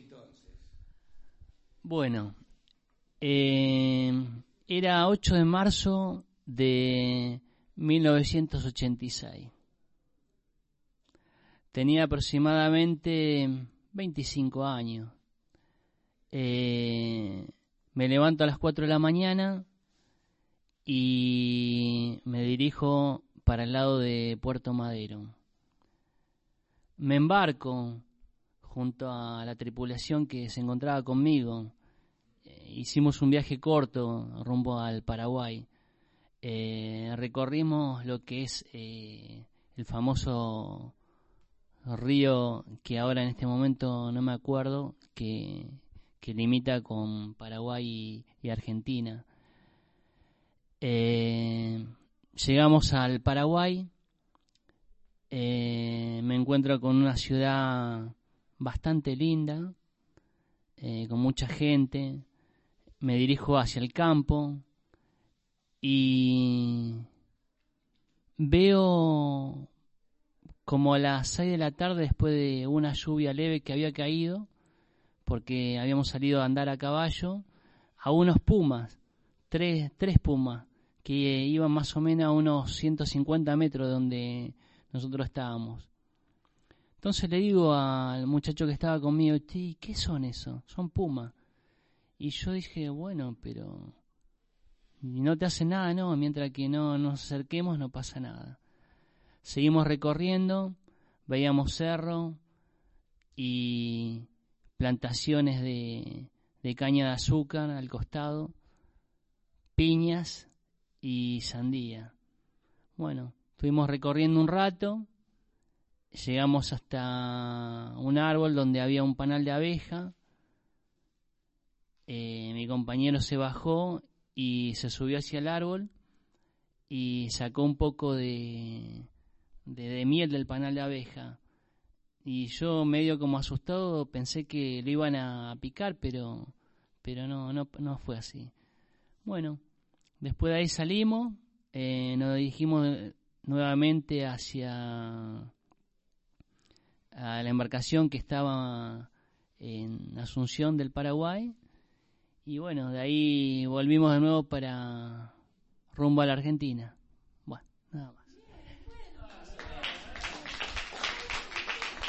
Bueno, era 8 de marzo de 1986. Tenía aproximadamente 25 años. Me levanto a las 4 de la mañana y me dirijo para el lado de Puerto Madero. Me embarco junto a la tripulación que se encontraba conmigo. Hicimos un viaje corto rumbo al Paraguay. Recorrimos lo que es el famoso río que ahora en este momento no me acuerdo, que limita con Paraguay y Argentina. Llegamos al Paraguay. Me encuentro con una ciudad bastante linda, con mucha gente. Me dirijo hacia el campo y veo como a las 6 de la tarde, después de una lluvia leve que había caído, porque habíamos salido a andar a caballo, a unos pumas, tres pumas, que iban más o menos a unos 150 metros de donde nosotros estábamos. Entonces le digo al muchacho que estaba conmigo, ¿qué son eso? Son pumas. Y yo dije, bueno, pero no te hace nada, ¿no? Mientras que no nos acerquemos no pasa nada. Seguimos recorriendo, veíamos cerro y plantaciones de caña de azúcar al costado, piñas y sandía. Bueno, estuvimos recorriendo un rato, llegamos hasta un árbol donde había un panal de abeja. Mi compañero se bajó y se subió hacia el árbol y sacó un poco de miel del panal de abeja. Y yo, medio como asustado, pensé que lo iban a picar, pero no fue así. Bueno, después de ahí salimos, nos dirigimos nuevamente hacia a la embarcación que estaba en Asunción del Paraguay. Y bueno, de ahí volvimos de nuevo para rumbo a la Argentina.